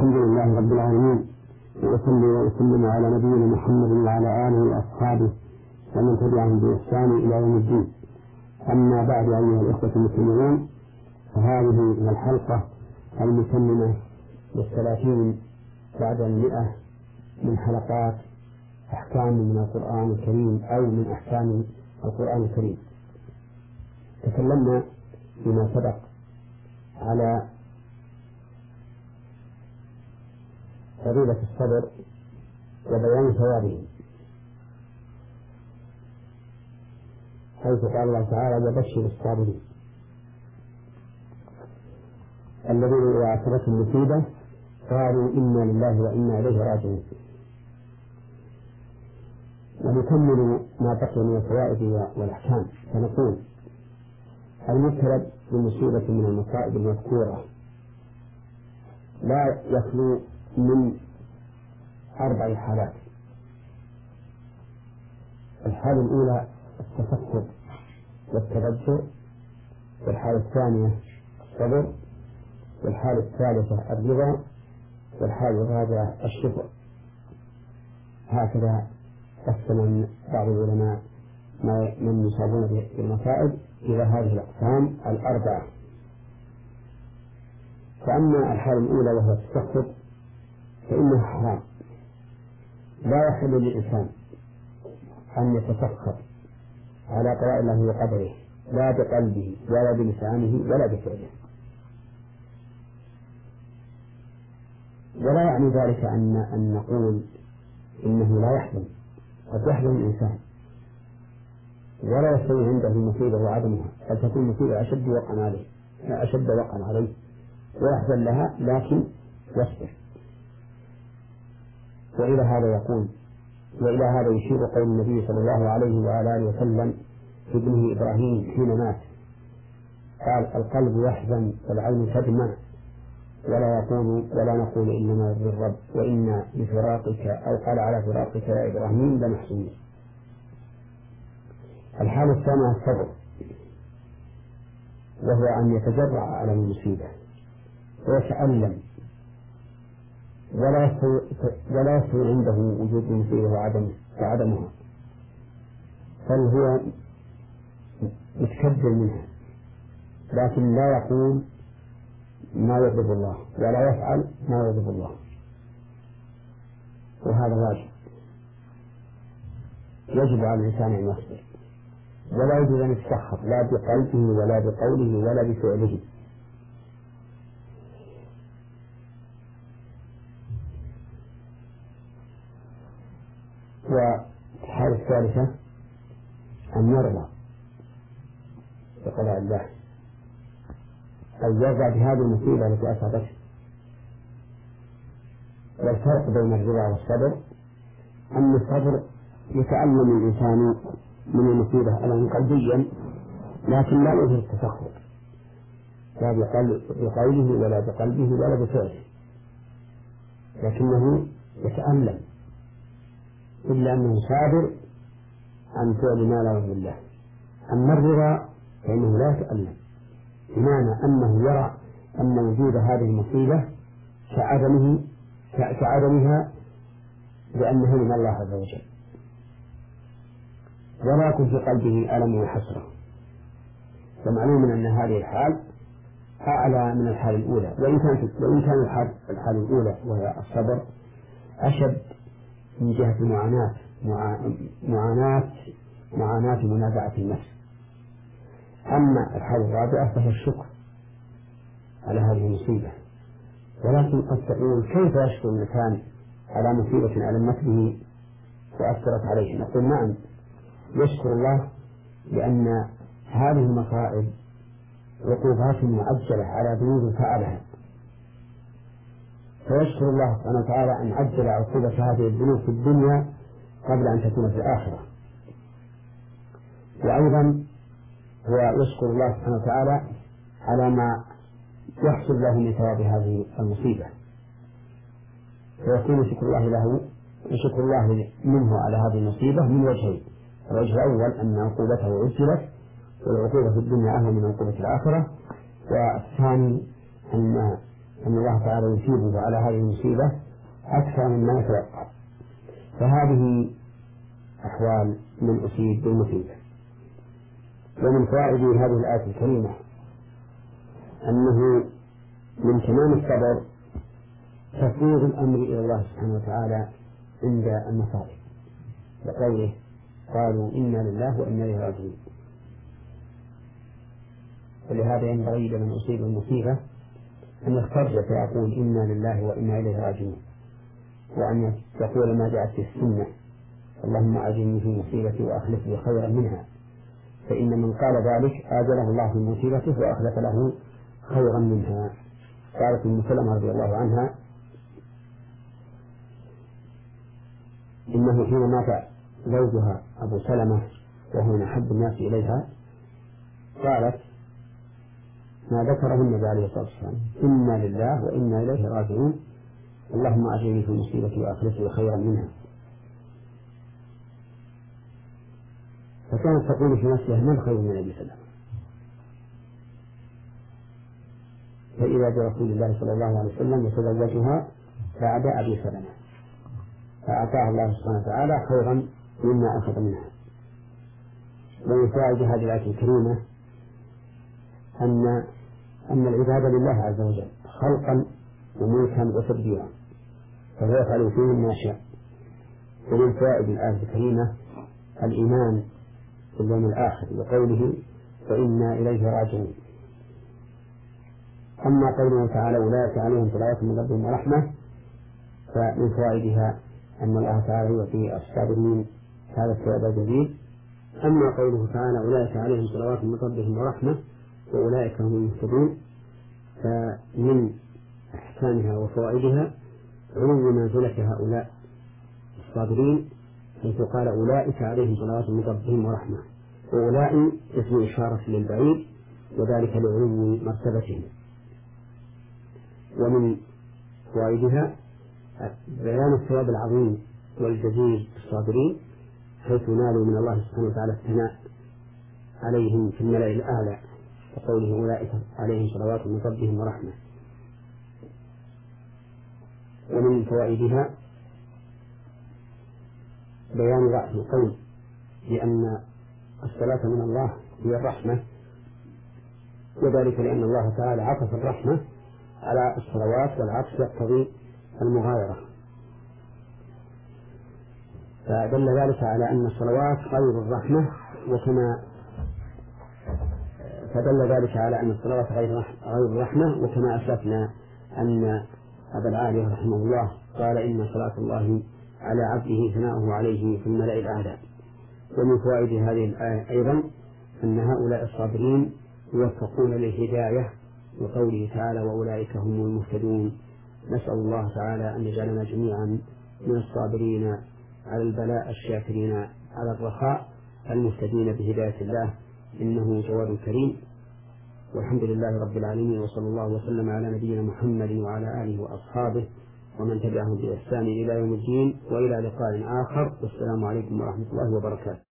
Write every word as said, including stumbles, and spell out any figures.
الحمد لله رب العالمين، وأصلي وأسلم على نبينا محمد وعلى آله وأصحابه ومن تبعهم بإحسان إلى يوم الدين. أما بعد، أيها الإخوة المسلمون، فهذه هي الحلقة المتممة للثلاثين بعد المئة من حلقات أحكام من القرآن الكريم أو من أحكام القرآن الكريم. تكلمنا فيما سبق على فضيلة الصبر وبيان ثوابه، حيث قال الله تعالى: وبشر الصابرين الذين إذا أصابتهم مصيبة قالوا إنا لله وإنا إليه راجعون. ونكمل ما بقي من الفوائد والأحكام، فنقول: المبتلى بمصيبة من المصائب المذكورة لا يخلو من أربع حالات. الحالة الأولى التفكر والتذكر، والحالة الثانية الصبر، والحالة الثالثة الرضا، والحالة الرابعة الشكر. هكذا قسم بعض العلماء من يصابون بالمصائب إلى هذه الأقسام الأربعة. فأما الحالة الأولى وهو التسخط فإنه حرام، لا يحل للإنسان أن يتسخط على قضاء الله وقدره، لا بقلبه ولا بلسانه ولا بفعله. ولا يعني ذلك أن أن نقول إنه لا يحزن، قد يحزن الإنسان ولا يستوي عنده المصيبة وعدمها، قد تكون المصيبة أشد وقعا عليه أشد وقعا عليه ويحزن لها، لكن يصبر. وإلى هذا يقول وإلى هذا يشير قول النبي صلى الله عليه وعلى آله وسلم في ابنه إبراهيم حين مات، قال: القلب يحزن والعين تدمع ولا يقول ولا نقول إنما يرضي الرب وإنا لفراقك، أو قال: على فراقك يا إبراهيم لمحزونون. الحالة الثانية الصبر، وهو أن يتجرع على المصيبة ويتألم ولا يستوي ولا يستوي عنده وجود المصيبة وعدمها، بل هو يتكبر منها، لكن لا يقول ما يغضب الله ولا يفعل ما يغضب الله، وهذا واجب. يجب على الإنسان أن يصبر، ولا يجب أن يتسخط لا بقلبه ولا بقوله ولا بفعله. والحالة الثالثة أن يرضى بقضاء الله، أو يرضى بهذه المصيبة التي أصابته. والفرق بين الرضا والصبر أن الصبر يتألم الإنسان من المصيبة ألما قلبيا، لكن لا يوجد التسخط لا بقوله ولا بقلبه ولا بفعله، لكنه يتألم، إلا أنه صابر عن فعل ما لا يرضي الله. أما الرضا فإنه لا يتألم، بمعنى أنه يرى أن وجود هذه المصيبة كعدمه كعدمها لأنها من الله عز وجل، ولا يكون في قلبه ألم وحسرة. فمعلوم أن هذه الحال أعلى من الحال الأولى، وإن كانت وإن كان الحال الحال الأولى وهي الصبر أشد من جهة معاناة معاناة معاناة منازعة النفس. أما الحالة الرابعة فهي الشكر على هذه المصيبة. ولكن قد تقول: كيف يشكر الإنسان على مصيبة ألمت به وأثرت عليه؟ نقول: نعم، يشكر الله لأن هذه المصائب عقوبات مؤجلة على ذنوب فعلها، فيشكر الله سبحانه وتعالى أن عجل عقوبة هذه الذنوب في الدنيا قبل أن تكون في الآخرة. وأيضا هو يشكر الله سبحانه وتعالى على ما يحصل له من ثواب هذه المصيبة، فيكون شكر الله له شكر الله منه على هذه المصيبة من وجهين: الوجه الأول أن عقوبته عجلت والعقوبة في الدنيا أهون من عقوبة الآخرة، والثاني أن أن الله تعالى يثيبه على هذه المصيبة أكثر مما يتوقع. فهذه أحوال من أصيب بالمصيبة. ومن فوائد هذه الآية الكريمة أنه من تمام الصبر تفويض الأمر إلى الله سبحانه وتعالى عند المصائب، وقوله قالوا إنا لله وإنا إليه راجعون. ولهذا ينبغي لمن أصيب المصيبة أن يخترج فيقول إنا لله وإنا إليه راجعون، وأن يقول ما جاءت في السنة اللهم أجرني في مصيبتي وأخلف لي خيرا منها، فإن من قال ذلك آجره الله في مصيبته وأخلف له خيرا منها. قالت أم سلمة رضي الله عنها إنه حين مات زوجها أبو سلمة وهو من أحب الناس إليها قالت ما ذكره النبي عليه الصلاة والسلام إنا لله وإنا إليه راجعون اللهم أجرني في مصيبتي وأخلف لي خيرا منها. فكانت تقول في نفسها من خير من أبي سلمة، فإذا برسول الله صلى الله عليه وسلم يتزوجها بعد أبي سلمة فأعطاه الله سبحانه وتعالى خيرا مما أخذ منها. ومن فوائد هذه الآية الكريمة أن أن العباد لله عز وجل خلقا وملكا وتدبيرا، فهو يفعل فيهم ما شاء. ومن فوائد الآية الكريمة الإيمان باليوم الآخر وقوله فإنا إليه راجعون. أما قوله تعالى أولئك عليهم صلوات من ربهم ورحمة فمن فوائدها أن الله تعالى يعطي الصابرين هذا الثواب الجزيل. أما قوله تعالى أولئك عليهم صلوات من ربهم ورحمة وأولئك هم المهتدون فمن أحكامها وفوائدها علو منزلة هؤلاء الصابرين، حيث قال أولئك عليهم صلوات من ربهم ورحمة، وأولئك اسم إشارة للبعيد وذلك لعلو مرتبتهم. ومن فوائدها بيان الثواب العظيم والجزيل الصابرين، حيث نالوا من الله سبحانه وتعالى الثناء عليهم في الملأ الأعلى، وقوله أولئك عليهم صلوات من ربهم ورحمة. ومن فوائدها بيان ضعف القول، لأن الصلاة من الله هي الرحمة، وذلك لأن الله تعالى عطف الرحمة على الصلوات والعطف يقتضي المغايرة، فدل ذلك على أن الصلوات غير الرحمة، وكما فدل ذلك على أن الصلوات غير الرحمة، وكما أسلفنا أن أبا العالي رحمه الله قال إن صلاة الله على عبده ثناؤه عليه في الملأ الأعلى. ومن فوائد هذه الآية أيضا أن هؤلاء الصابرين يوفقون للهداية، وقوله تعالى وأولئك هم المهتدون. نسأل الله تعالى أن يجعلنا جميعا من الصابرين على البلاء الشاكرين على الرخاء المهتدين بهداية الله، إنه جواد كريم. والحمد لله رب العالمين، وصلى الله وسلم على نبينا محمد وعلى آله وأصحابه ومن تبعهم بإحسان إلى يوم الدين، وإلى لقاء آخر، والسلام عليكم ورحمة الله وبركاته.